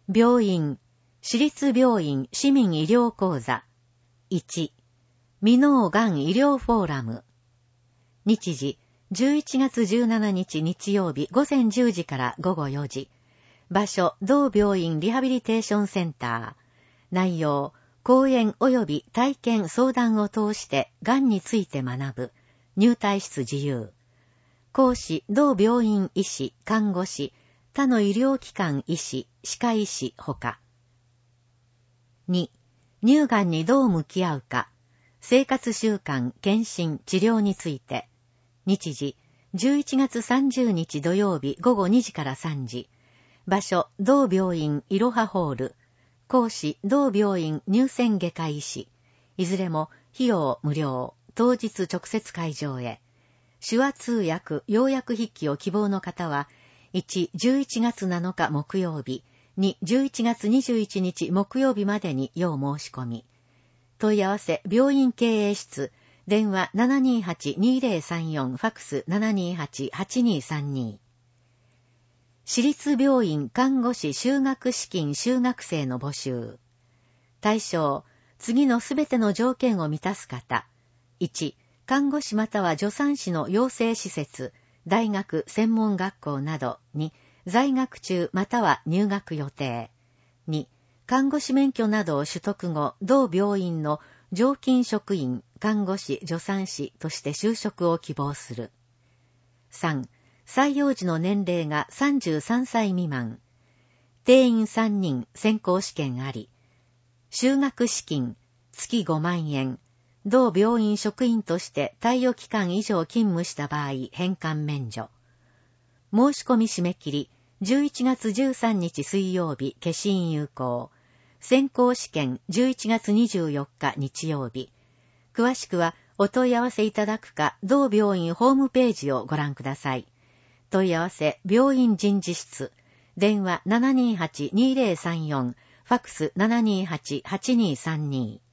病院、私立病院市民医療講座。1、未脳がん医療フォーラム。日時、11月17日日曜日午前10時から午後4時。場所、同病院リハビリテーションセンター。内容、講演及び体験相談を通してがんについて学ぶ。入退室自由。講師、同病院医師、看護師、他の医療機関医師、歯科医師ほか。2、乳がんにどう向き合うか。生活習慣、検診、治療について。日時、11月30日土曜日午後2時から3時。場所、同病院いろはホール。講師、同病院乳腺外科医師。いずれも費用無料。当日直接会場へ。手話通訳、要約筆記を希望の方は、1、11月7日木曜日、2、11月21日木曜日までに要申し込み。問い合わせ、病院経営室、電話 728-2034 ファクス 728-8232。私立病院看護師修学資金修学生の募集。対象、次のすべての条件を満たす方。1、看護師または助産師の養成施設、大学、専門学校などに在学中または入学予定。2、看護師免許などを取得後、同病院の常勤職員、看護師、助産師として就職を希望する。3、採用時の年齢が33歳未満。定員3人、選考試験あり。修学資金、月5万円。同病院職員として貸与期間以上勤務した場合、返還免除。申し込み締め切り、11月13日水曜日、消印有効。選考試験、11月24日日曜日。詳しくはお問い合わせいただくか、同病院ホームページをご覧ください。問い合わせ、病院人事室。電話 728-2034、ファクス 728-8232。